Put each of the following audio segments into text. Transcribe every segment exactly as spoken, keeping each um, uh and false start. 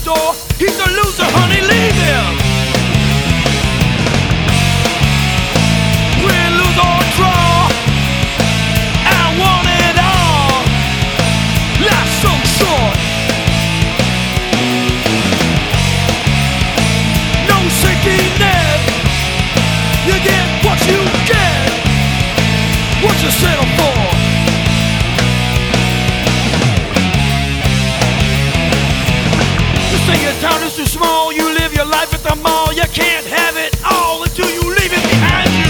door. He's a loser, honey, leave him. Win, lose or draw, I want it all. Life's so short. No safety net. You get what you get. What you settle for? You say your town is too small. You live your life at the mall. You can't have it all until you leave it behind you.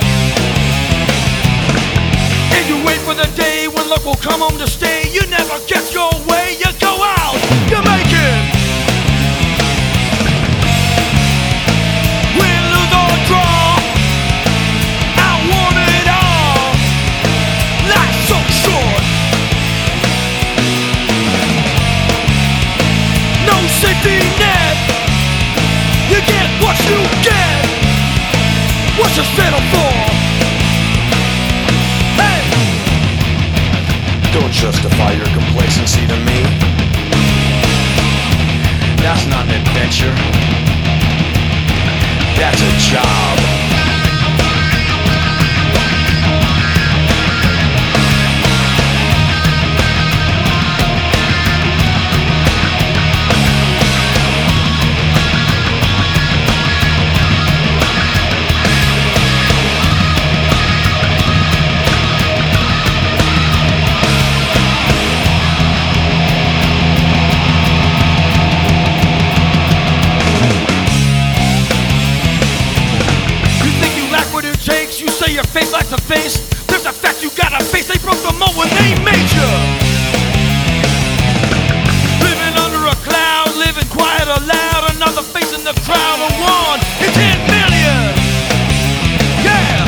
And you wait for the day when luck will come home to stay. You never get your way. You go out, you make it. Win, lose or draw, I want it all. Life's so short. No safety net. You get what you get. What you settle for? Hey! Don't justify your complacency to me. That's not an adventure. That's a job. You say your face likes a face. There's a fact you gotta face. They broke the mold when they made you. Living under a cloud, living quiet or loud. Another face in the crowd, a one in ten million. Yeah.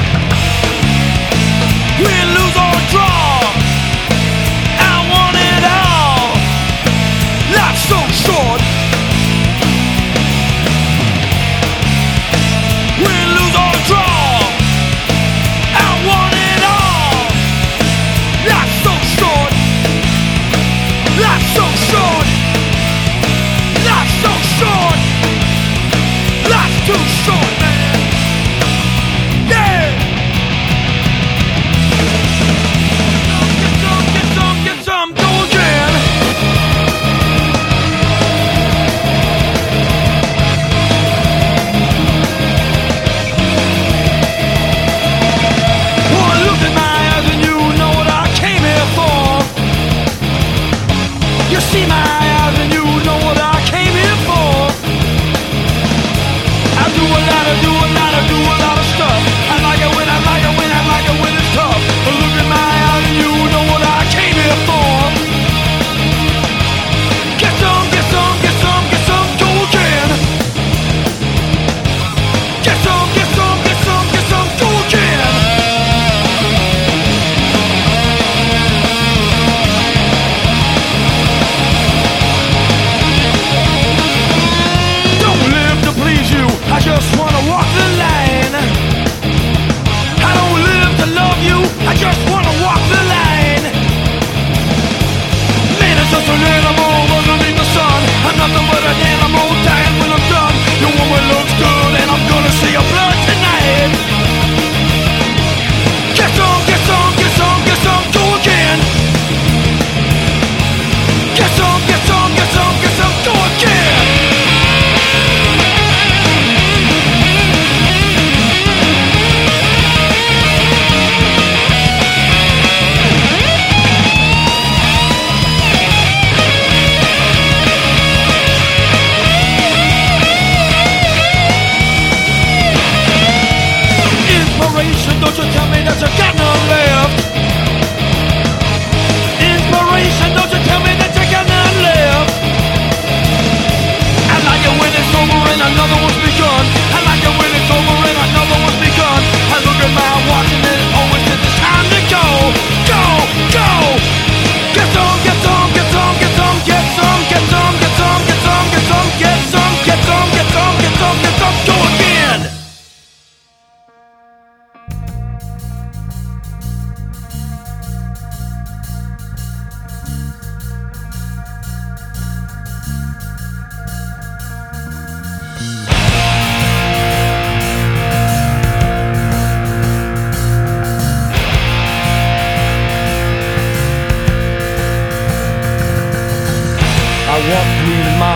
Win, lose or draw, I want it all. Life's so short. Win, lose or draw, I want it all. Life's so short.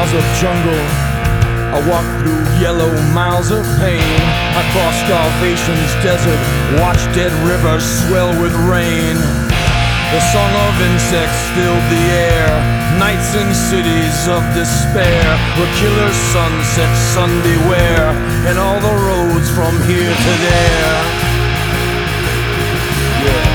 miles of jungle. I walked through yellow miles of pain. I crossed starvation's desert, watched dead rivers swell with rain. The song of insects filled the air. Nights in cities of despair, where killer sunsets, sun beware, and all the roads from here to there. Yeah.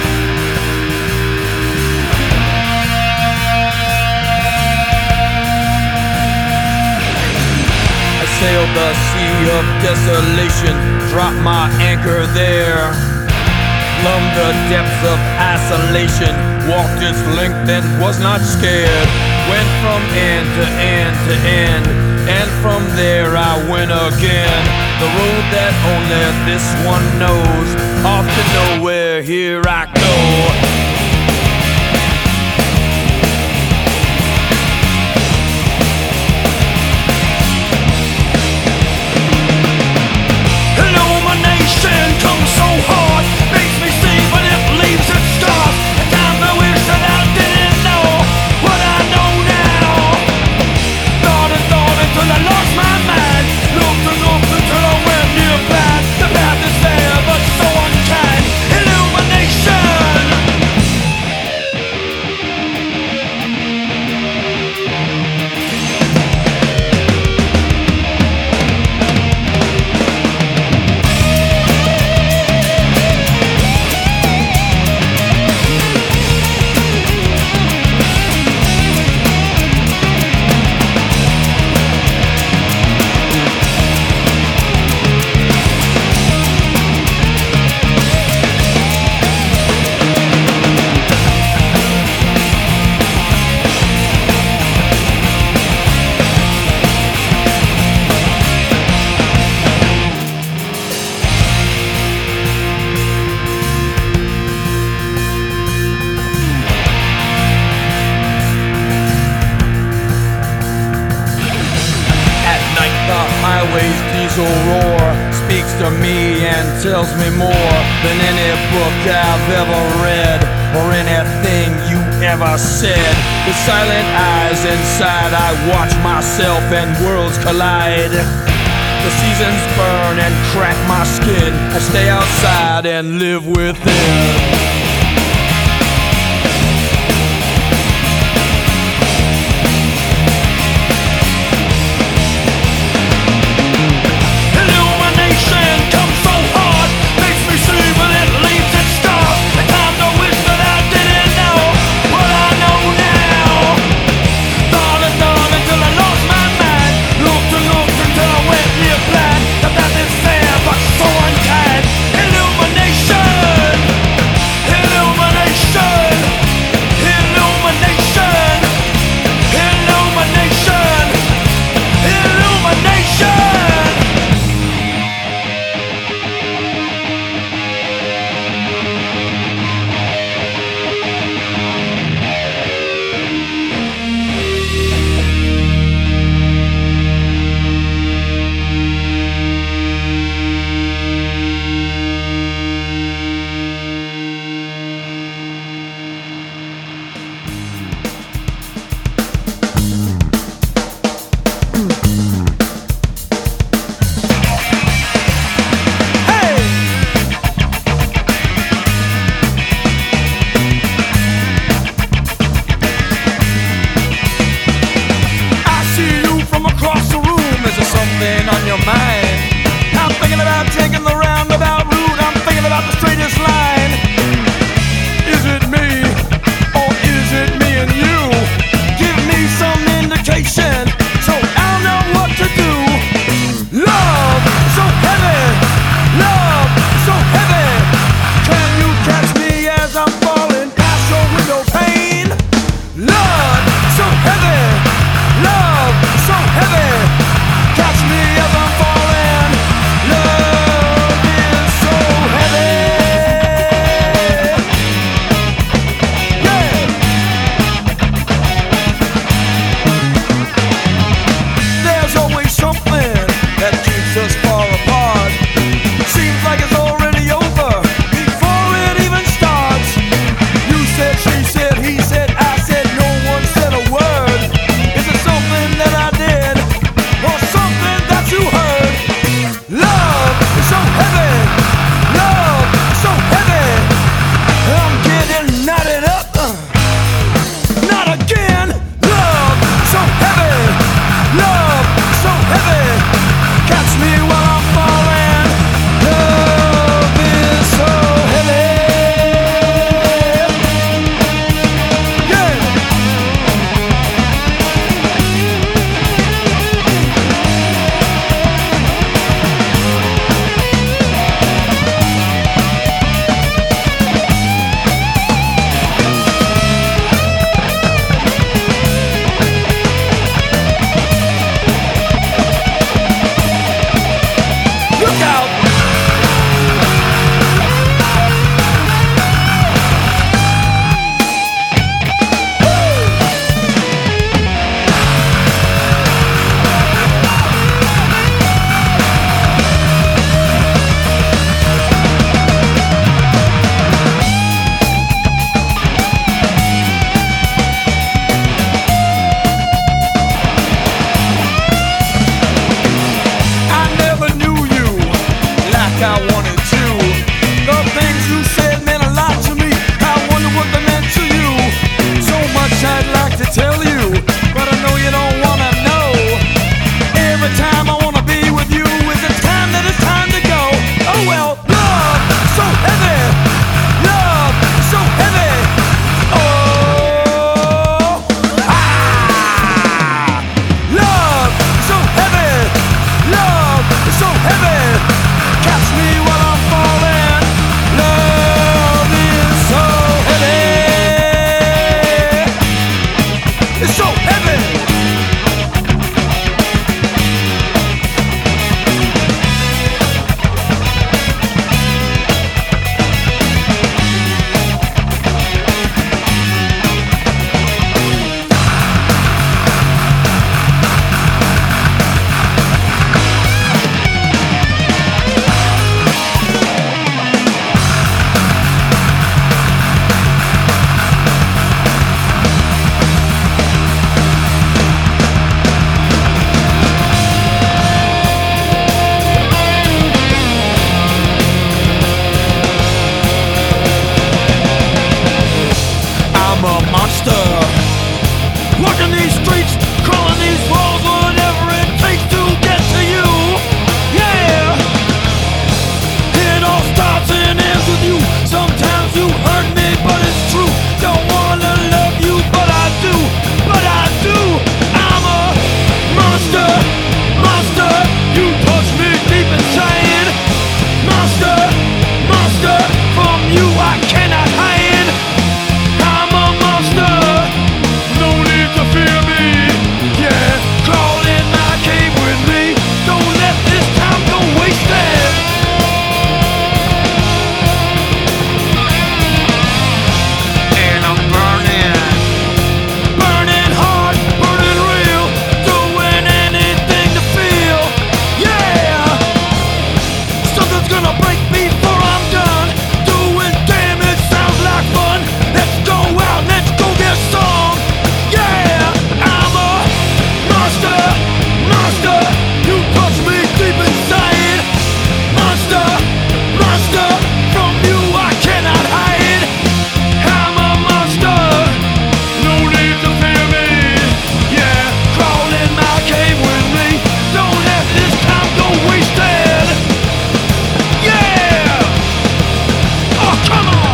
I sailed the sea of desolation, dropped my anchor there. Plumbed the depths of isolation, walked its length and was not scared. Went from end to end to end, and from there I went again. The road that only this one knows, off to nowhere, here I go. Comes so hard, makes me see, but it leaves its scars. At times I wish that I didn't know what I know now. Thought and thought until I lost my mind. Looked and looked until I went near blind. The path is fair but so unkind. Illumination. Highway's diesel roar speaks to me and tells me more than any book I've ever read or anything you ever said. With silent eyes inside I watch myself and worlds collide. The seasons burn and crack my skin. I stay outside and live within. On your mind, I'm thinking about taking the roundabout route. I'm thinking about the straightest line. Is it me, or is it me and you? Give me some indication, so I'll know what to do. Love so heavy, love so heavy. Can you catch me as I'm falling past your window pane? Love so heavy, love so heavy. Catch me as I'm falling, love. me while I'm falling. Love is so heavy. Yeah. Look out! I never knew you like I wanted to. The things you said meant a lot to me. I wonder what they meant to you. So much I'd like to tell you, but I know you don't wanna know. Every time I wanna be with you is the time that it's time to go. Oh well, love so heavy, love so heavy. Oh, ah, love so heavy, love so heavy. Catch me while I'm falling. Love is so heavy. It's so heavy. I'm a monster, walking these streets, crawling these walls, whatever it takes to get to you. Yeah, it all starts and ends with you. Sometimes you hurt me, but it's true. Don't wanna love you, but I do, but I do. I'm a monster, monster. You touch me deep inside. Monster, monster. From you I cannot hide. I'm a monster, no need to fear me. Yeah, crawl in my cave with me. Don't let this time go wasted. And I'm burning, burning hard, burning real, doing anything to feel. Yeah, something's gonna break before I'm done. Doing damage sounds like fun. Let's go out, let's go get some. Yeah, I'm a monster, monster. You touch me deep inside. Monster, monster. From you I cannot hide. I'm a monster, no need to fear me. Yeah, crawl in my cave with me. Don't let this time go wasted. Yeah, oh come on.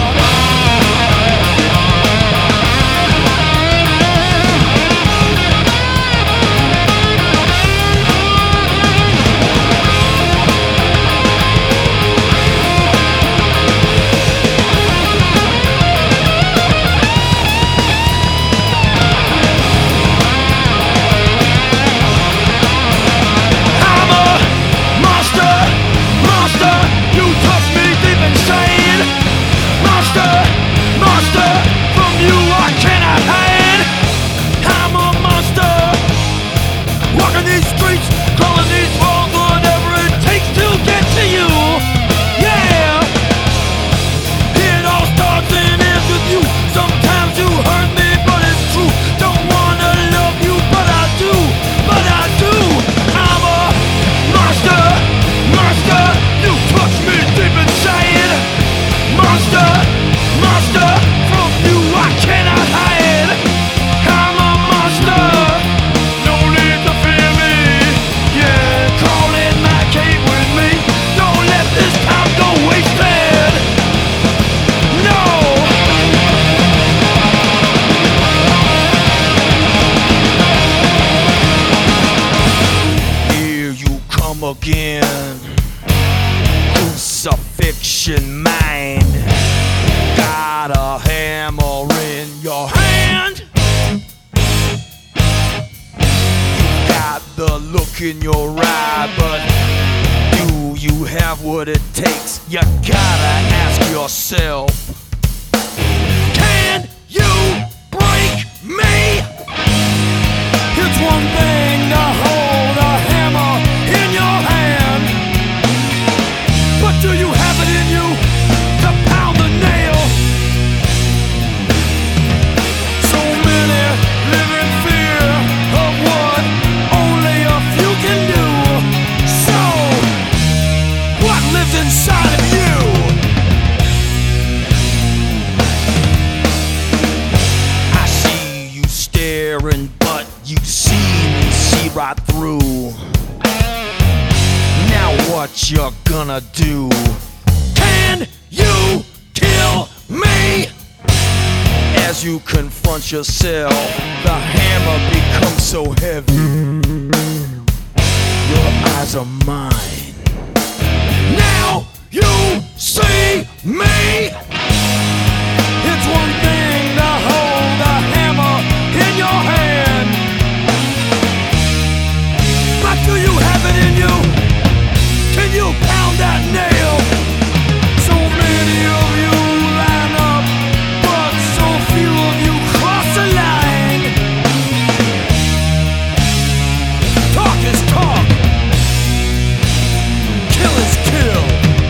I'm a monster, monster. You touch me deep inside. Monster, monster. From you I cannot hide. I'm a monster, walking these streets, crawling these walls, whatever it takes to get to you. Yeah, it all starts and ends with you. Sometimes you hurt me, but it's true. Don't wanna love you, but I do, but I do. I'm a monster, monster. You touch me deep inside. Monster, monster. From you I cannot hide. I'm a monster, no need to fear me. Yeah, call again. Crucifixion mind. Got a hammer in your hand. You got the look in your eye, but do you have what it takes? You gotta ask yourself, can you break me? It's one thing to hold a hammer in your hand, but do you have it in you to pound the nail? So many live in fear of what only a few can do. So, what lives inside of you? I see you staring, but you see me see right through. Now what you gonna do? Can you kill me? As you confront yourself, the hammer becomes so heavy. Your eyes are mine. Now you see me. It's one thing to hold a hammer in your hand, but do you have it in you? Can you pound that nail? So many of you line up, but so few of you cross the line. Talk is talk. Kill is kill.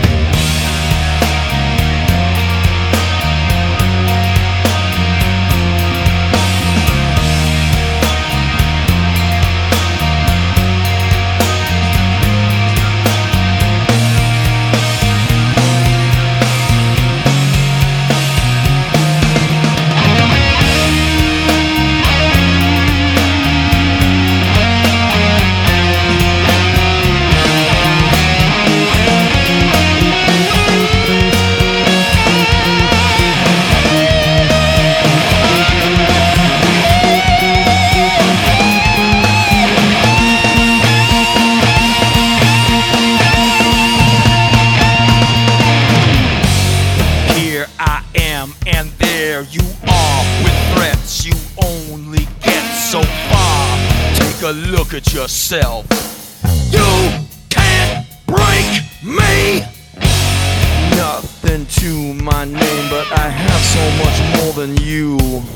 And there you are with threats you only get so far. Take a look at yourself. You can't break me. Nothing to my name, but I have so much more than you.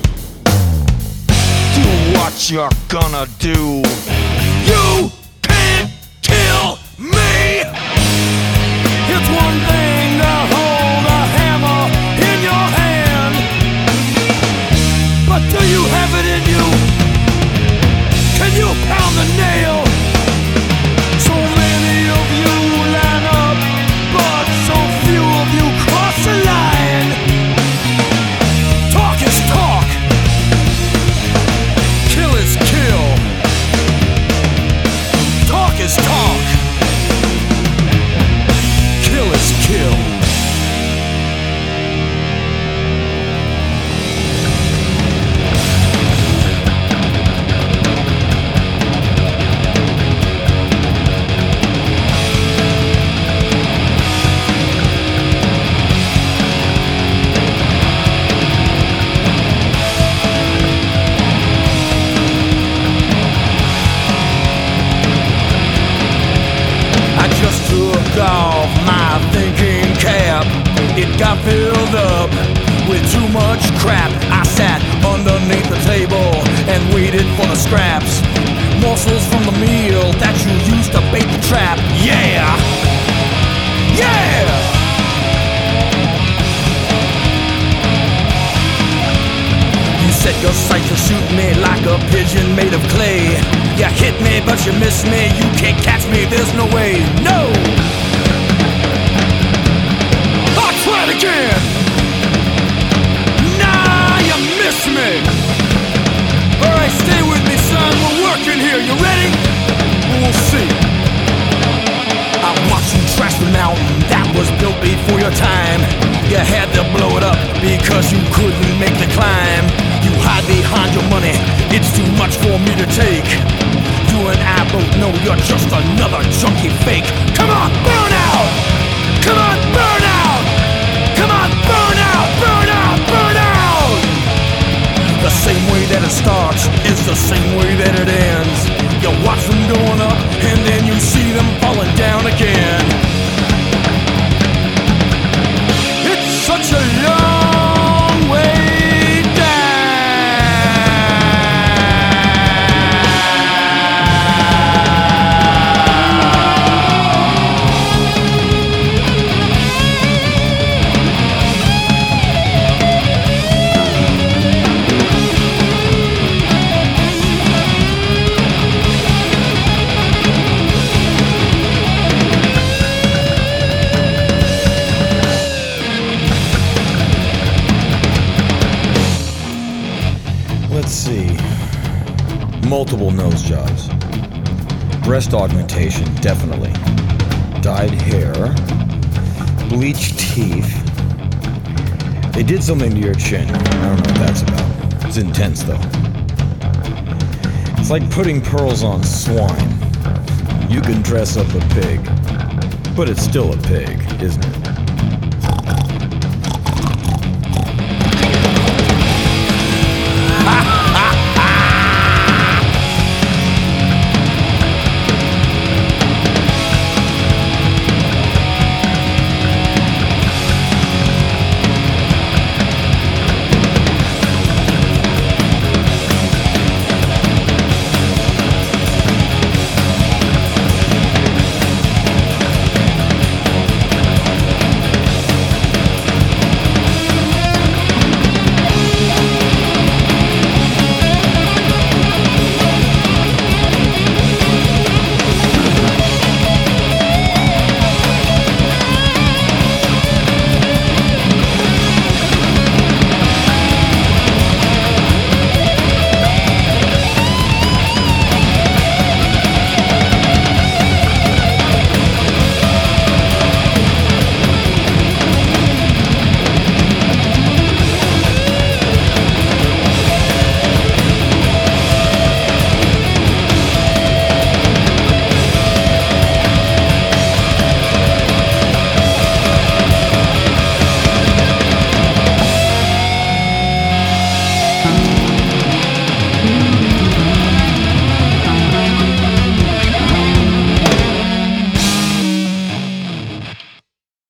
Do what you're gonna do. You can't kill me. It's one thing to hold a hammer in your hand, but do you have it in you? Can you pound the nail? So many of you line up, but so few of you cross the line. Talk is talk. Kill is kill. Talk is talk. Kill is kill. Off my thinking cap, it got filled up with too much crap. I sat underneath the table and waited for the scraps, morsels from the meal that you used to bait the trap. Yeah, yeah. You set your sights to shoot me like a pigeon made of clay. You hit me, but you missed me. You can't catch me, there's no way. No. Try it again. Nah, you missed me. Alright, stay with me, son. We're working here. You ready? We'll see. I watched you trash the mountain that was built before your time. You had to blow it up because you couldn't make the climb. You hide behind your money. It's too much for me to take. You and I both know you're just another chunky fake. Come on, burn out! Come on, burn out! Come on, burn out, burn out, burn out! The same way that it starts is the same way that it ends. You watch them going up and then you see them falling down again. It's such a long way down. Let's see. Multiple nose jobs. Breast augmentation, definitely. Dyed hair. Bleached teeth. They did something to your chin. I don't know what that's about. It's intense, though. It's like putting pearls on swine. You can dress up a pig, but it's still a pig, isn't it?